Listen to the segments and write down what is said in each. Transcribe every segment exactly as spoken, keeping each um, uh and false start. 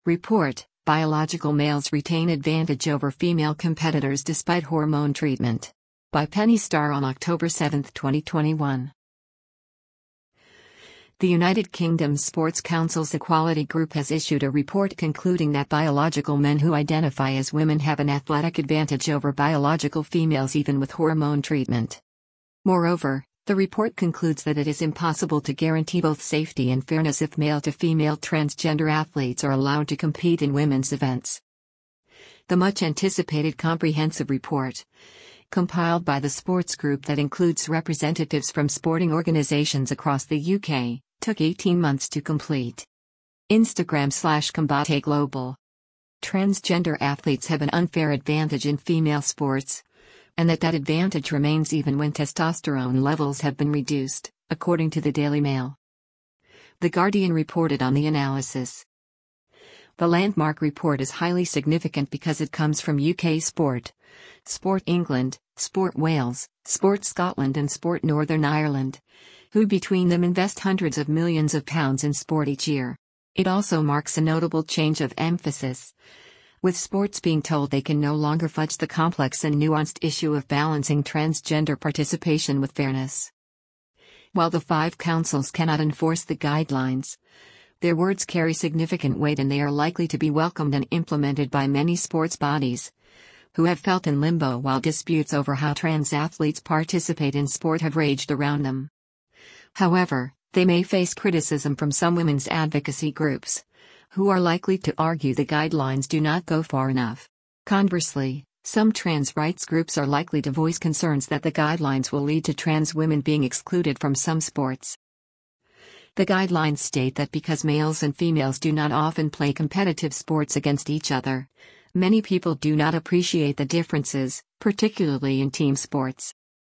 Report: Biological males retain advantage over female competitors despite hormone treatment. By Penny Starr on October seventh, twenty twenty-one. The United Kingdom's Sports Council's Equality Group has issued a report concluding that biological men who identify as women have an athletic advantage over biological females even with hormone treatment. Moreover, the report concludes that it is impossible to guarantee both safety and fairness if male-to-female transgender athletes are allowed to compete in women's events. The much-anticipated comprehensive report, compiled by the sports group that includes representatives from sporting organizations across the U K, took eighteen months to complete. Instagram slash Combate Global. Transgender athletes have an unfair advantage in female sports, and that that advantage remains even when testosterone levels have been reduced, according to the Daily Mail. The Guardian reported on the analysis. The landmark report is highly significant because it comes from U K Sport, Sport England, Sport Wales, Sport Scotland and Sport Northern Ireland, who between them invest hundreds of millions of pounds in sport each year. It also marks a notable change of emphasis, with sports being told they can no longer fudge the complex and nuanced issue of balancing transgender participation with fairness. While the five councils cannot enforce the guidelines, their words carry significant weight and they are likely to be welcomed and implemented by many sports bodies, who have felt in limbo while disputes over how trans athletes participate in sport have raged around them. However, they may face criticism from some women's advocacy groups, who are likely to argue the guidelines do not go far enough. Conversely, some trans rights groups are likely to voice concerns that the guidelines will lead to trans women being excluded from some sports. The guidelines state that because males and females do not often play competitive sports against each other, many people do not appreciate the differences, particularly in team sports.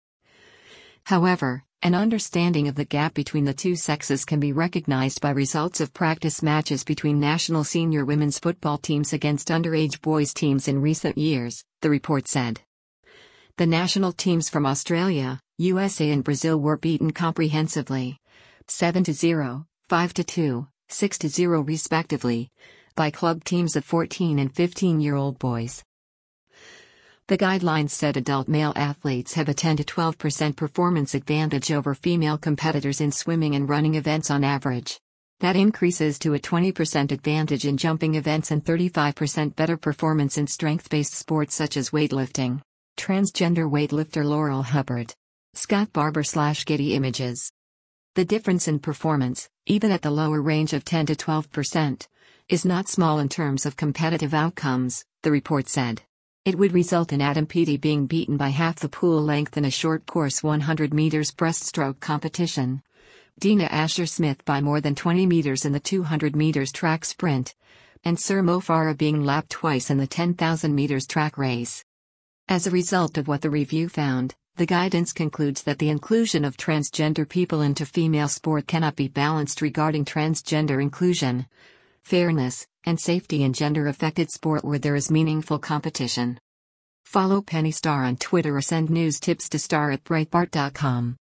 However, an understanding of the gap between the two sexes can be recognized by results of practice matches between national senior women's football teams against underage boys' teams in recent years, the report said. The national teams from Australia, U S A and Brazil were beaten comprehensively, seven to zero, five to two, six to zero respectively, by club teams of fourteen and fifteen-year-old boys. The guidelines said adult male athletes have a ten to twelve percent performance advantage over female competitors in swimming and running events on average. That increases to a twenty percent advantage in jumping events and thirty-five percent better performance in strength-based sports such as weightlifting. Transgender weightlifter Laurel Hubbard. Scott Barber slash Getty Images. The difference in performance, even at the lower range of ten to twelve percent, is not small in terms of competitive outcomes, the report said. It would result in Adam Peaty being beaten by half the pool length in a short course one hundred meters breaststroke competition, Dina Asher-Smith by more than twenty meters in the two hundred meters track sprint, and Sir Mo Farah being lapped twice in the ten thousand meters track race. As a result of what the review found, the guidance concludes that the inclusion of transgender people into female sport cannot be balanced regarding transgender inclusion, fairness, and safety in gender-affected sport where there is meaningful competition. Follow Penny Starr on Twitter or send news tips to star at breitbart dot com.